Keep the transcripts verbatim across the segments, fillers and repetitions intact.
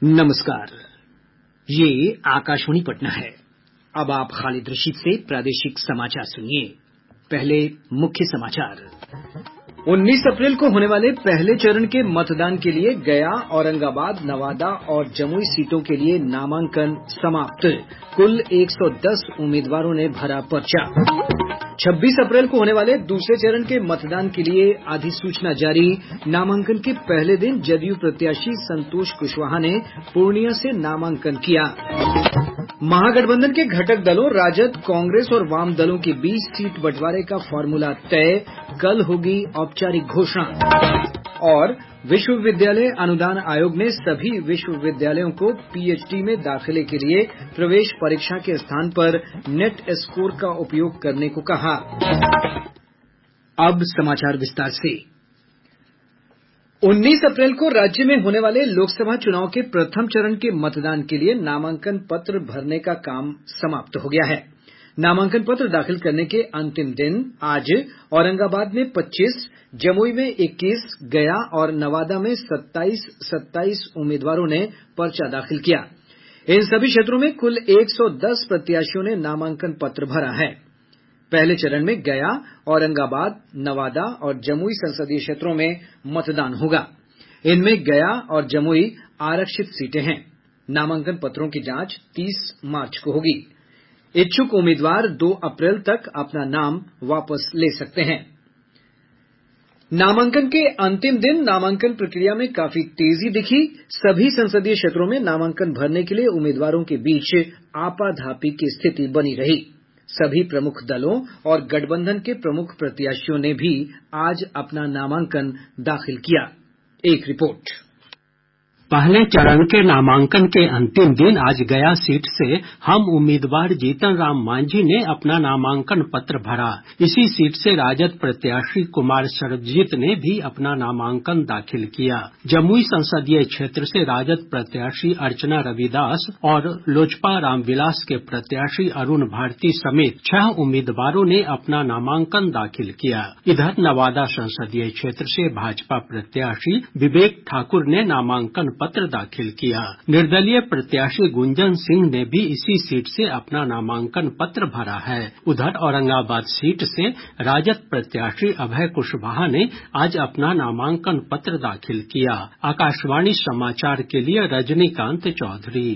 नमस्कार, ये आकाशवाणी पटना है। अब आप खालिद रशीद से प्रादेशिक समाचार सुनिए। पहले मुख्य समाचार। उन्नीस अप्रैल को होने वाले पहले चरण के मतदान के लिए गया, औरंगाबाद, नवादा और जमुई सीटों के लिए नामांकन समाप्त। कुल एक सौ दस उम्मीदवारों ने भरा पर्चा। छब्बीस अप्रैल को होने वाले दूसरे चरण के मतदान के लिए अधिसूचना जारी। नामांकन के पहले दिन जदयू प्रत्याशी संतोष कुशवाहा ने पूर्णिया से नामांकन किया। महागठबंधन के घटक दलों राजद, कांग्रेस और वाम दलों के बीच सीट बंटवारे का फार्मूला तय, कल होगी औपचारिक घोषणा। और विश्वविद्यालय अनुदान आयोग ने सभी विश्वविद्यालयों को पीएचडी में दाखिले के लिए प्रवेश परीक्षा के स्थान पर नेट स्कोर का उपयोग करने को कहा। अब समाचार विस्तार से। उन्नीस अप्रैल को राज्य में होने वाले लोकसभा चुनाव के प्रथम चरण के मतदान के लिए नामांकन पत्र भरने का काम समाप्त हो गया है। नामांकन पत्र दाखिल करने के अंतिम दिन आज औरंगाबाद में पच्चीस, जमुई में इक्कीस, गया और नवादा में सत्ताईस सत्ताईस उम्मीदवारों ने पर्चा दाखिल किया। इन सभी क्षेत्रों में कुल एक सौ दस प्रत्याशियों ने नामांकन पत्र भरा है। पहले चरण में गया, औरंगाबाद, नवादा और जमुई संसदीय क्षेत्रों में मतदान होगा। इनमें गया और जमुई आरक्षित सीटें हैं। नामांकन पत्रों की जांच तीस मार्च को होगी। इच्छुक उम्मीदवार दो अप्रैल तक अपना नाम वापस ले सकते हैं। नामांकन के अंतिम दिन नामांकन प्रक्रिया में काफी तेजी दिखी। सभी संसदीय क्षेत्रों में नामांकन भरने के लिए उम्मीदवारों के बीच आपाधापी की स्थिति बनी रही। सभी प्रमुख दलों और गठबंधन के प्रमुख प्रत्याशियों ने भी आज अपना नामांकन दाखिल किया। एक रिपोर्ट। पहले चरण के नामांकन के अंतिम दिन आज गया सीट से हम उम्मीदवार जीतन राम मांझी ने अपना नामांकन पत्र भरा। इसी सीट से राजद प्रत्याशी कुमार सरबजीत ने भी अपना नामांकन दाखिल किया। जमुई संसदीय क्षेत्र से राजद प्रत्याशी अर्चना रविदास और लोजपा रामविलास के प्रत्याशी अरुण भारती समेत छह उम्मीदवारों ने अपना नामांकन दाखिल किया। इधर नवादा संसदीय क्षेत्र से भाजपा प्रत्याशी विवेक ठाकुर ने नामांकन पत्र दाखिल किया। निर्दलीय प्रत्याशी गुंजन सिंह ने भी इसी सीट से अपना नामांकन पत्र भरा है। उधर औरंगाबाद सीट से राजद प्रत्याशी अभय कुशवाहा ने आज अपना नामांकन पत्र दाखिल किया। आकाशवाणी समाचार के लिए रजनीकांत चौधरी।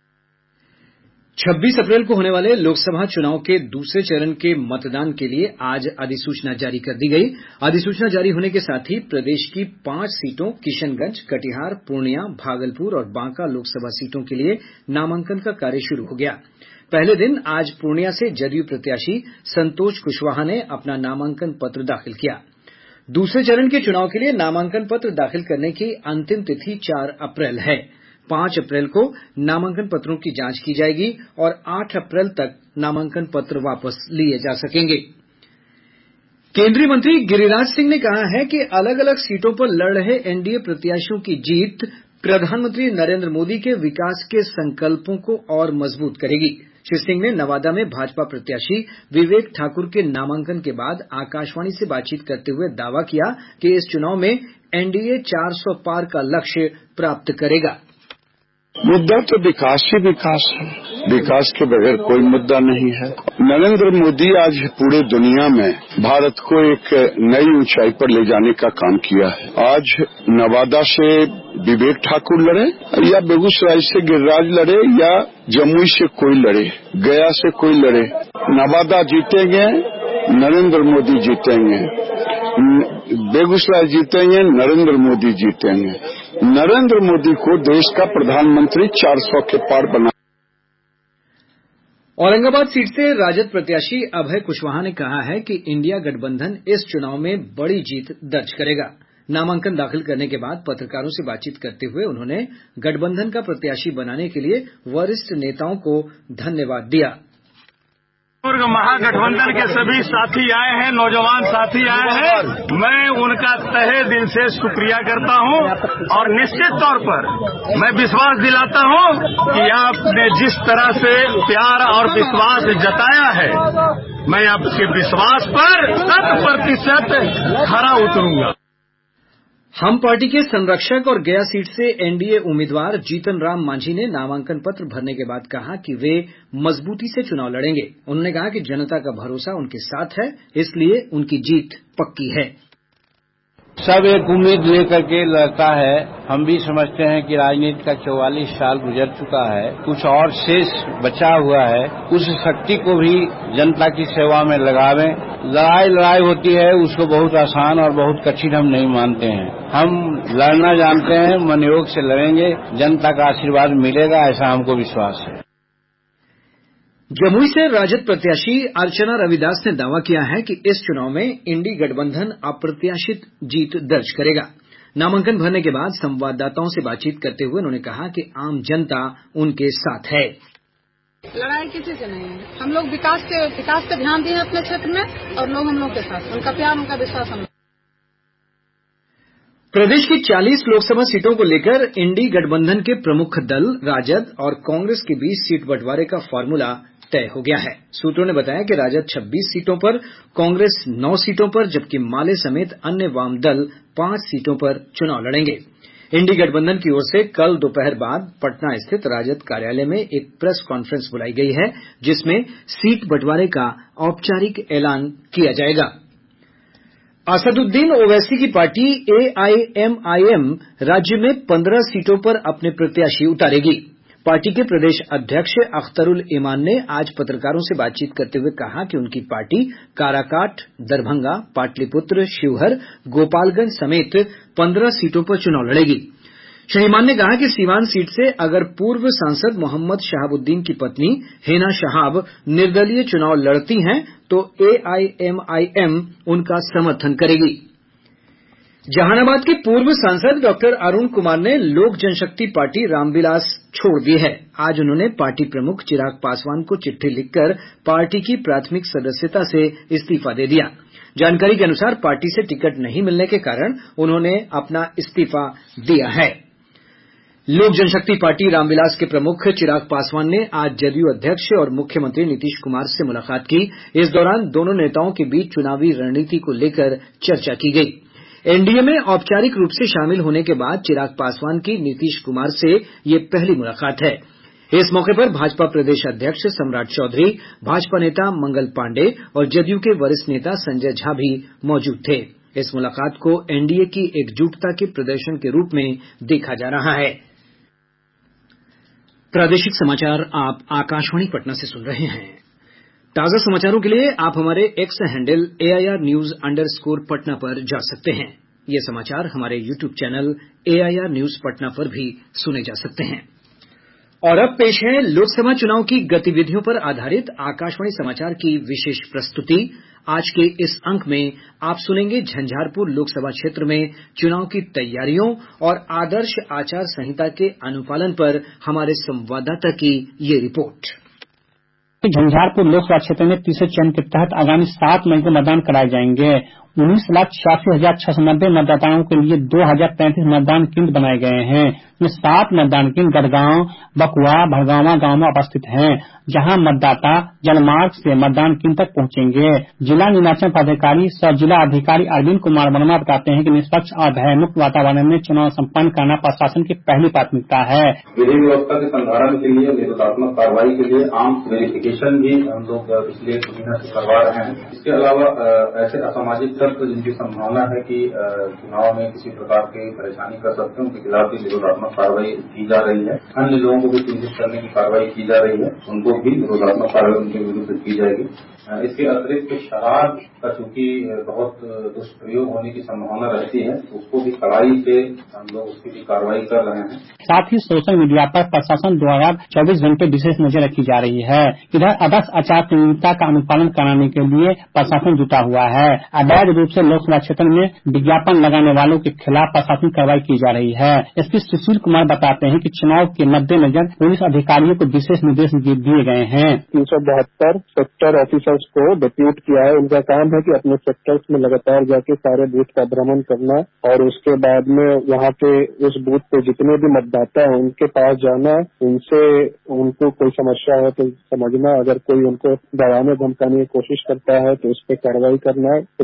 छब्बीस अप्रैल को होने वाले लोकसभा चुनाव के दूसरे चरण के मतदान के लिए आज अधिसूचना जारी कर दी गई। अधिसूचना जारी होने के साथ ही प्रदेश की पांच सीटों किशनगंज, कटिहार, पूर्णिया, भागलपुर और बांका लोकसभा सीटों के लिए नामांकन का कार्य शुरू हो गया। पहले दिन आज पूर्णिया से जदयू प्रत्याशी संतोष कुशवाहा ने अपना नामांकन पत्र दाखिल किया। दूसरे चरण के चुनाव के लिए नामांकन पत्र दाखिल करने की अंतिम तिथि चार अप्रैल है। पांच अप्रैल को नामांकन पत्रों की जांच की जाएगी और आठ अप्रैल तक नामांकन पत्र वापस लिए जा सकेंगे। केंद्रीय मंत्री गिरिराज सिंह ने कहा है कि अलग अलग सीटों पर लड़ रहे एनडीए प्रत्याशियों की जीत प्रधानमंत्री नरेंद्र मोदी के विकास के संकल्पों को और मजबूत करेगी। श्री सिंह ने नवादा में भाजपा प्रत्याशी विवेक ठाकुर के नामांकन के बाद आकाशवाणी से बातचीत करते हुए दावा किया कि इस चुनाव में एनडीए चार सौ पार का लक्ष्य प्राप्त करेगा। मुद्दा तो विकास ही विकास है। विकास के बगैर कोई मुद्दा नहीं है। नरेंद्र मोदी आज पूरे दुनिया में भारत को एक नई ऊंचाई पर ले जाने का काम किया है। आज नवादा से विवेक ठाकुर लड़े या बेगूसराय से गिरिराज लड़े या जमुई से कोई लड़े, गया से कोई लड़े, नवादा जीतेंगे, नरेंद्र मोदी जीतेंगे। बेगूसराय जीतेंगे, नरेंद्र मोदी जीतेंगे। नरेंद्र मोदी को देश का प्रधानमंत्री चार सौ के पार बना। औरंगाबाद सीट से राजद प्रत्याशी अभय कुशवाहा ने कहा है कि इंडिया गठबंधन इस चुनाव में बड़ी जीत दर्ज करेगा। नामांकन दाखिल करने के बाद पत्रकारों से बातचीत करते हुए उन्होंने गठबंधन का प्रत्याशी बनाने के लिए वरिष्ठ नेताओं को धन्यवाद दिया। महागठबंधन के सभी साथी आए हैं, नौजवान साथी आए हैं, मैं उनका तहे दिल से शुक्रिया करता हूं और निश्चित तौर पर मैं विश्वास दिलाता हूं कि आपने जिस तरह से प्यार और विश्वास जताया है, मैं आपके विश्वास पर शत प्रतिशत खरा उतरूंगा। हम पार्टी के संरक्षक और गया सीट से एनडीए उम्मीदवार जीतन राम मांझी ने नामांकन पत्र भरने के बाद कहा कि वे मजबूती से चुनाव लड़ेंगे। उन्होंने कहा कि जनता का भरोसा उनके साथ है, इसलिए उनकी जीत पक्की है। सब एक उम्मीद लेकर के लड़ता है। हम भी समझते हैं कि राजनीति का चौवालीस साल गुजर चुका है, कुछ और शेष बचा हुआ है। उस शक्ति को भी जनता की सेवा में लगावें। लड़ाई लड़ाई होती है, उसको बहुत आसान और बहुत कठिन हम नहीं मानते हैं। हम लड़ना जानते हैं, मनयोग से लड़ेंगे, जनता का आशीर्वाद मिलेगा, ऐसा हमको विश्वास है। जमुई से राजद प्रत्याशी अर्चना रविदास ने दावा किया है कि इस चुनाव में इंडी गठबंधन अप्रत्याशित जीत दर्ज करेगा। नामांकन भरने के बाद संवाददाताओं से बातचीत करते हुए उन्होंने कहा कि आम जनता उनके साथ है। लड़ाई किसी से नहीं है। हम लोग विकास के विकास पे ध्यान दिए अपने क्षेत्र में, और लोग हम लोग के साथ, उनका प्यार, उनका विश्वास हम। प्रदेश की चालीस लोकसभा सीटों को लेकर इंडी गठबंधन के प्रमुख दल राजद और कांग्रेस के बीच सीट बंटवारे का फार्मूला तय हो गया है। सूत्रों ने बताया कि राजद छब्बीस सीटों पर, कांग्रेस नौ सीटों पर, जबकि माले समेत अन्य वाम दल पांच सीटों पर चुनाव लड़ेंगे। इंडी गठबंधन की ओर से कल दोपहर बाद पटना स्थित राजद कार्यालय में एक प्रेस कॉन्फ्रेंस बुलाई गई है, जिसमें सीट बंटवारे का औपचारिक ऐलान किया जाएगा। असदुद्दीन ओवैसी की पार्टी एआईएमआईएम राज्य में पंद्रह सीटों पर अपने प्रत्याशी उतारेगी। पार्टी के प्रदेश अध्यक्ष अख्तरुल इमान ने आज पत्रकारों से बातचीत करते हुए कहा कि उनकी पार्टी काराकाट, दरभंगा, पाटलिपुत्र, शिवहर, गोपालगंज समेत पंद्रह सीटों पर चुनाव लड़ेगी। श्री इमान ने कहा कि सीवान सीट से अगर पूर्व सांसद मोहम्मद शहाबुद्दीन की पत्नी हिना शहाब निर्दलीय चुनाव लड़ती हैं तो एआईएमआईएम उनका समर्थन करेगी। जहानाबाद के पूर्व सांसद डॉक्टर अरुण कुमार ने लोक जनशक्ति पार्टी रामविलास छोड़ दी है। आज उन्होंने पार्टी प्रमुख चिराग पासवान को चिट्ठी लिखकर पार्टी की प्राथमिक सदस्यता से इस्तीफा दे दिया। जानकारी के अनुसार पार्टी से टिकट नहीं मिलने के कारण उन्होंने अपना इस्तीफा दिया है। लोक जनशक्ति पार्टी रामविलास के प्रमुख चिराग पासवान ने आज जदयू अध्यक्ष और मुख्यमंत्री नीतीश कुमार से मुलाकात की। इस दौरान दोनों नेताओं के बीच चुनावी रणनीति को लेकर चर्चा की गई। एनडीए में औपचारिक रूप से शामिल होने के बाद चिराग पासवान की नीतीश कुमार से ये पहली मुलाकात है। इस मौके पर भाजपा प्रदेश अध्यक्ष सम्राट चौधरी, भाजपा नेता मंगल पांडेय और जदयू के वरिष्ठ नेता संजय झा भी मौजूद थे। इस मुलाकात को एनडीए की एकजुटता के प्रदर्शन के रूप में देखा जा रहा है। प्रादेशिक समाचार आप आकाशवाणी पटना से सुन रहे हैं। ताजा समाचारों के लिए आप हमारे X handle AIR news underscore Patna पर जा सकते हैं। ये समाचार हमारे YouTube channel AIR news Patna पर भी सुने जा सकते हैं। और अब पेश है लोकसभा चुनाव की गतिविधियों पर आधारित आकाशवाणी समाचार की विशेष प्रस्तुति। आज के इस अंक में आप सुनेंगे झंझारपुर लोकसभा क्षेत्र में चुनाव की तैयारियों और आदर्श आचार संहिता के अनुपालन पर हमारे संवाददाता की ये रिपोर्ट। झंझारपुर लोकसभा क्षेत्र में तीसरे चरण के तहत आगामी सात मई को मतदान कराए जाएंगे। उन्नीस लाख छियासी हजार छह सौ नब्बे मतदाताओं के लिए दो हजार पैंतीस मतदान केंद्र बनाए गए हैं। ये सात मतदान केंद्र गढ़गांव, बकुआ, भड़गांवा गांव में अवस्थित हैं, जहां मतदाता जलमार्ग से मतदान केंद्र तक पहुंचेंगे। जिला निर्वाचन पदाधिकारी सह जिला अधिकारी अरविंद कुमार वर्मा बताते हैं कि निष्पक्ष और भयमुक्त वातावरण में चुनाव सम्पन्न करना प्रशासन की पहली प्राथमिकता है। विधि व्यवस्था के संधारण के लिए, निरोधात्मक कार्रवाई के लिए आम वेरिफिकेशन भी हम लोग पिछले कुछ महीने से करवा रहे हैं। इसके अलावा ऐसे असामाजिक तत्व जिनकी संभावना है कि चुनाव में किसी प्रकार की परेशानी कर सकते हैं, उनके खिलाफ भी निरोधात्मक कार्रवाई की जा रही है। अन्य लोगों को भी चिन्हित करने की कार्रवाई की जा रही है, उनको भी निरोधात्मक कार्रवाई उनके विरुद्ध की जाएगी। इसके अतिरिक्त शराब का चूंकि बहुत दुष्प्रयोग होने की संभावना रहती है, उसको भी कड़ाई से हम लोग उसकी भी कार्रवाई कर रहे हैं। साथ ही सोशल मीडिया पर प्रशासन द्वारा चौबीस घंटे विशेष नजर रखी जा रही है। इधर आदर्श आचार संहिता का अनुपालन कराने के लिए प्रशासन जुटा हुआ है। अवैध रूप से लोकसभा क्षेत्र में विज्ञापन लगाने वालों के खिलाफ प्रशासनिक कार्रवाई की जा रही है। एसपी सुशील कुमार बताते हैं कि चुनाव के मद्देनजर पुलिस अधिकारियों को विशेष निर्देश दिए गए हैं। तीन सौ बहत्तर सेक्टर ऑफिसर्स को डिप्यूट किया है। उनका काम है कि अपने सेक्टर्स में लगातार जाके सारे बूथ का भ्रमण करना और उसके बाद में वहाँ पे उस बूथ पे जितने भी मतदाता हैं उनके पास जाना, उनसे उनको कोई समस्या है तो समझना, अगर कोई उनको डराने धमकाने की कोशिश करता है तो उस पर कार्रवाई करना, प्रिवेंटिव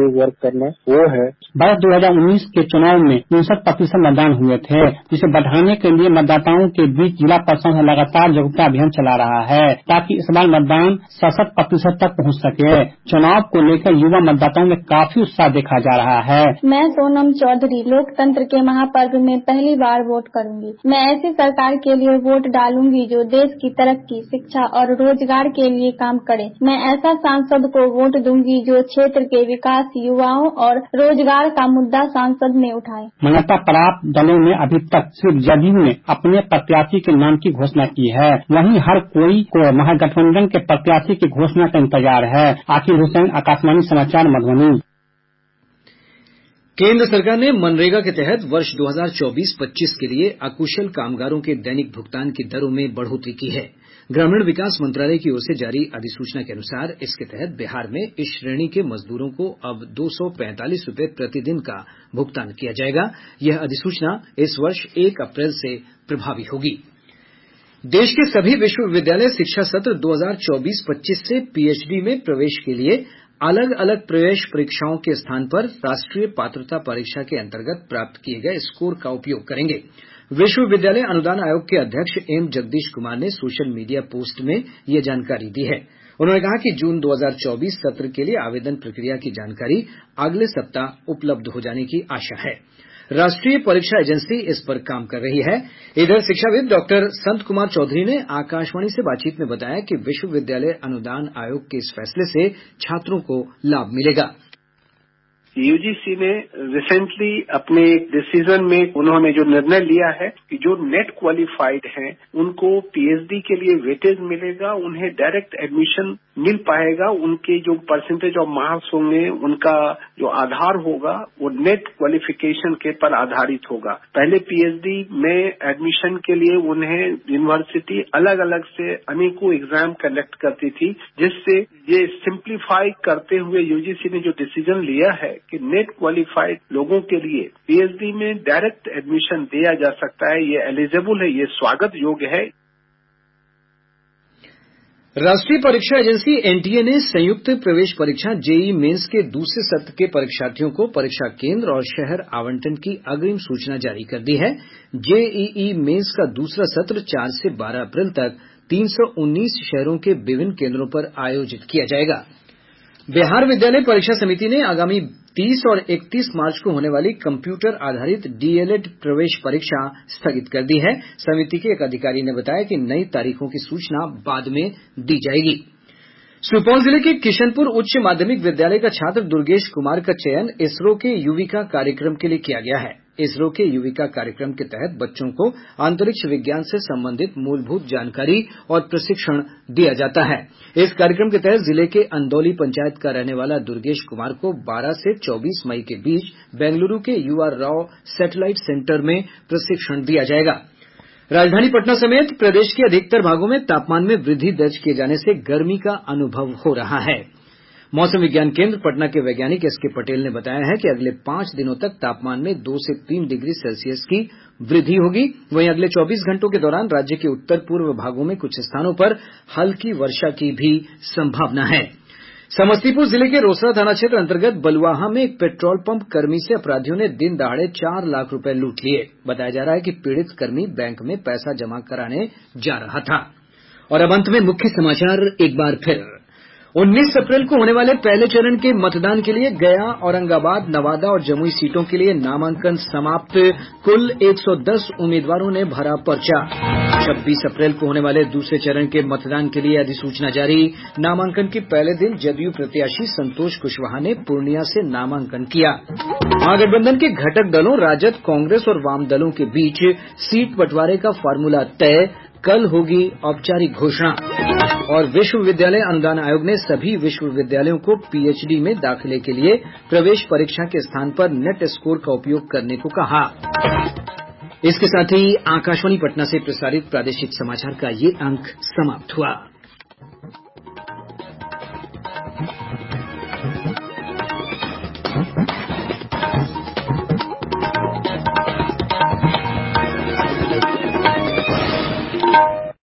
वर्क करना वो है। वर्ष दो हजार उन्नीस के चुनाव में उनसठ प्रतिशत मतदान हुए थे, जिसे बढ़ाने के लिए मतदाताओं के बीच जिला प्रशासन लगातार जागरूकता अभियान चला रहा है ताकि इस बार मतदान सड़सठ प्रतिशत तक पहुंच सके। चुनाव को लेकर युवा मतदाताओं में काफी उत्साह देखा जा रहा है। मैं सोनम चौधरी लोकतंत्र के महापर्व में पहली बार वोट करूंगी। मैं ऐसी सरकार के लिए वोट डालूंगी जो देश की तरक्की, शिक्षा और रोजगार के लिए काम करे। मैं ऐसा सांसद को वोट दूंगी जो क्षेत्र के विकास, युवाओं और रोजगार का मुद्दा सांसद में उठाए। मान्यता प्राप्त दलों ने अभी तक सिर्फ जदयू ने अपने प्रत्याशी के नाम की घोषणा की है, वहीं हर कोई को महागठबंधन के प्रत्याशी की घोषणा का इंतजार है। आकिब हुसैन, आकाशवाणी समाचार, मधुबनी। केंद्र सरकार ने मनरेगा के तहत वर्ष दो हजार चौबीस पच्चीस के लिए अकुशल कामगारों के दैनिक भुगतान की दरों में बढ़ोतरी की है। ग्रामीण विकास मंत्रालय की ओर से जारी अधिसूचना के अनुसार इसके तहत बिहार में इस श्रेणी के मजदूरों को अब दो सौ पैंतालीस रूपये प्रतिदिन का भुगतान किया जाएगा। यह अधिसूचना इस वर्ष एक अप्रैल से प्रभावी होगी। देश के सभी विश्वविद्यालय शिक्षा सत्र दो हजार चौबीस पच्चीस से पीएचडी में प्रवेश के लिए अलग अलग प्रवेश परीक्षाओं के स्थान पर राष्ट्रीय पात्रता परीक्षा के अंतर्गत प्राप्त किए गए स्कोर का उपयोग करेंगे। विश्वविद्यालय अनुदान आयोग के अध्यक्ष एम जगदीश कुमार ने सोशल मीडिया पोस्ट में ये जानकारी दी है। उन्होंने कहा कि जून दो हजार चौबीस सत्र के लिए आवेदन प्रक्रिया की जानकारी अगले सप्ताह उपलब्ध हो जाने की आशा है। राष्ट्रीय परीक्षा एजेंसी इस पर काम कर रही है। इधर शिक्षाविद डॉक्टर संत कुमार चौधरी ने आकाशवाणी से बातचीत में बताया कि विश्वविद्यालय अनुदान आयोग के इस फैसले से छात्रों को लाभ मिलेगा। यूजीसी ने रिसेंटली अपने एक डिसीजन में उन्होंने जो निर्णय लिया है कि जो नेट क्वालिफाइड हैं उनको पीएचडी के लिए वेटेज मिलेगा, उन्हें डायरेक्ट एडमिशन मिल पाएगा। उनके जो परसेंटेज ऑफ मार्क्स होंगे, उनका जो आधार होगा वो नेट क्वालिफिकेशन के पर आधारित होगा। पहले पीएचडी में एडमिशन के लिए उन्हें यूनिवर्सिटी अलग अलग से अनेकों एग्जाम कंडक्ट करती थी, जिससे ये सिंप्लीफाई करते हुए यूजीसी ने जो डिसीजन लिया है कि नेट क्वालिफाइड लोगों के लिए पीएचडी में डायरेक्ट एडमिशन दिया जा सकता है, ये एलिजिबल है, ये स्वागत योग्य है। राष्ट्रीय परीक्षा एजेंसी एनटीए ने संयुक्त प्रवेश परीक्षा जेईई मेंस के दूसरे सत्र के परीक्षार्थियों को परीक्षा केंद्र और शहर आवंटन की अग्रिम सूचना जारी कर दी है। जेईई मेंस का दूसरा सत्र चार से बारह अप्रैल तक तीन सौ उन्नीस शहरों के विभिन्न केंद्रों पर आयोजित किया जाएगा। बिहार विद्यालय परीक्षा समिति ने आगामी तीस और इकतीस मार्च को होने वाली कंप्यूटर आधारित डीएलएड प्रवेश परीक्षा स्थगित कर दी है। समिति के एक अधिकारी ने बताया कि नई तारीखों की सूचना बाद में दी जाएगी। सुपौल जिले के किशनपुर उच्च माध्यमिक विद्यालय का छात्र दुर्गेश कुमार का चयन इसरो के युविका कार्यक्रम के लिए किया गया है। इसरो के युविका कार्यक्रम के तहत बच्चों को अंतरिक्ष विज्ञान से संबंधित मूलभूत जानकारी और प्रशिक्षण दिया जाता है। इस कार्यक्रम के तहत जिले के अंदौली पंचायत का रहने वाला दुर्गेश कुमार को बारह से चौबीस मई के बीच बेंगलुरु के यूआर राव सैटेलाइट सेंटर में प्रशिक्षण दिया जाएगा। राजधानी पटना समेत प्रदेश के अधिकतर भागों में तापमान में वृद्धि दर्ज किए जाने से गर्मी का अनुभव हो रहा है। मौसम विज्ञान केंद्र पटना के वैज्ञानिक एस के पटेल ने बताया है कि अगले पांच दिनों तक तापमान में दो से तीन डिग्री सेल्सियस की वृद्धि होगी। वहीं अगले चौबीस घंटों के दौरान राज्य के उत्तर पूर्व भागों में कुछ स्थानों पर हल्की वर्षा की भी संभावना है। समस्तीपुर जिले के रोसड़ा थाना क्षेत्र अंतर्गत बलुआहा में एक पेट्रोल पंप कर्मी से अपराधियों ने दिन दहाड़े चार लाख रुपए लूट लिए। बताया जा रहा है कि पीड़ित कर्मी बैंक में पैसा जमा कराने जा रहा था। और अब अंत में मुख्य समाचार एक बार फिर। उन्नीस अप्रैल को होने वाले पहले चरण के मतदान के लिए गया, औरंगाबाद, नवादा और जमुई सीटों के लिए नामांकन समाप्त। कुल एक सौ दस उम्मीदवारों ने भरा पर्चा। छब्बीस अप्रैल को होने वाले दूसरे चरण के मतदान के लिए अधिसूचना जारी। नामांकन के पहले दिन जदयू प्रत्याशी संतोष कुशवाहा ने पूर्णिया से नामांकन किया। महागठबंधन के घटक दलों राजद, कांग्रेस और वाम दलों के बीच सीट बंटवारे का फार्मूला तय, कल होगी औपचारिक घोषणा। और विश्वविद्यालय अनुदान आयोग ने सभी विश्वविद्यालयों को पीएचडी में दाखिले के लिए प्रवेश परीक्षा के स्थान पर नेट स्कोर का उपयोग करने को कहा। इसके साथ ही आकाशवाणी पटना से प्रसारित प्रादेशिक समाचार का ये अंक समाप्त हुआ।